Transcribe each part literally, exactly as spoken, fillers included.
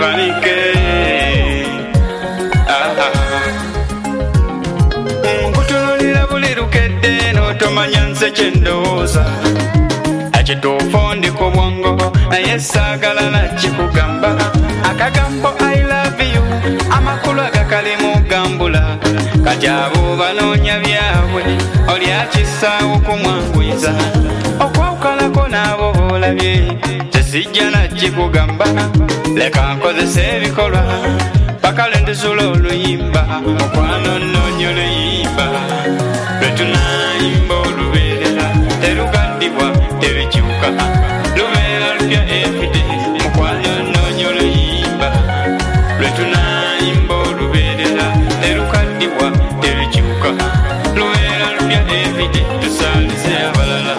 sibanike nkutunulira buli lukedde n'otomanya nze kye ndowooza ekituufu ndi ku bwongo naye saagala na kikugamba akagambo I love you amakulu agakalimu gambula kati abo banoonya byabwe oli akisaawo kumwanguyiza okwawukanako n'abo boolabye tesijja na kikugamba leka nkozesa ebikolwa paka lwe ndizula oluyimba mukwano nnoonya oluyimba lwe tunayimba olubeerera terugaddibwa terukyuka lubeera lupya everyday mukwano nnoonya oluyimba lwe tunayimba olubeerera terukaddibwa terukyuka lubeera lupya everyday tusaalize abalala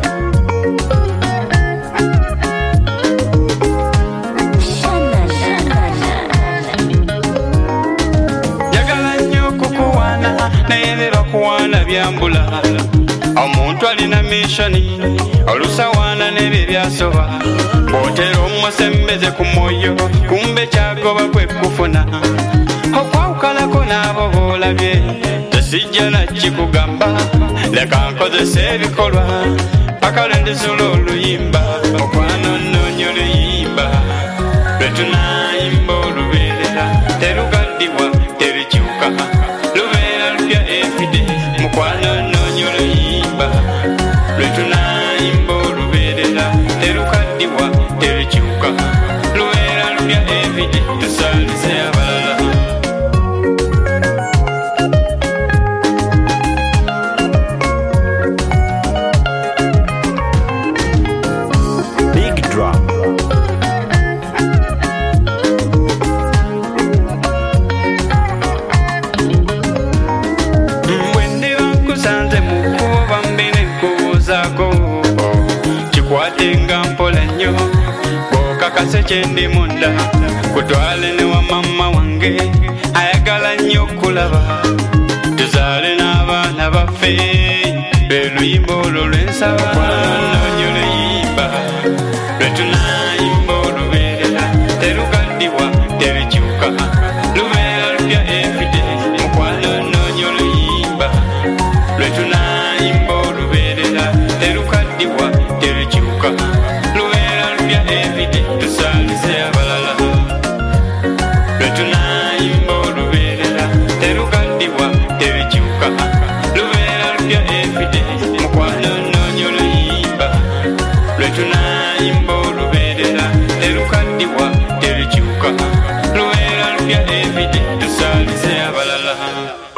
yagala nnyo okukuwaana naye leero kuwaana byambula omuntu alina mishoni olusawaana n'ebyo byasoba bw'otera omusembeze ku mwoyo kumbe kyagoba kwe kufuna okwawukanako n'abo boolabye tesijja na kikugamba leka nkozesa ebikolwa paka lwe ndizula oluyimba mukwano nnoonya oluyimba lwe tunayimba olubeerera terugaddibwa terukyuka lubeera lupya everyday mukwano nnoonya oluyimba lwe tunayimba olubeerera terukaddibwa terukyuka lubeera lupya everyday tusaalize abalala Big Drum. kikwatenga mpola nnyo bw'okakase kye ndi munda kutwale ne wa mama wange ayagala nnyo kulaba tuzaale n'abaana baffe lwe luyimba olwo lwensaba nnoonya oluyimba lwe tunayimba olubeerera terugaddibwa terukyuka lubeera lupya everyday mukwano nnoonya oluyimba lwe tunayimba olubeerera terukaddibwa terukyuka lubeera lupya everyday tusaalize abalala lwe tunayimba olubeerera terugaddibwa terukyuka lubeera lupya everyday mukwano nnoonya oluyimba lwe tunayimba olubeerera terukaddibwa terukyuka lubeera lupya everyday tusaalize abalala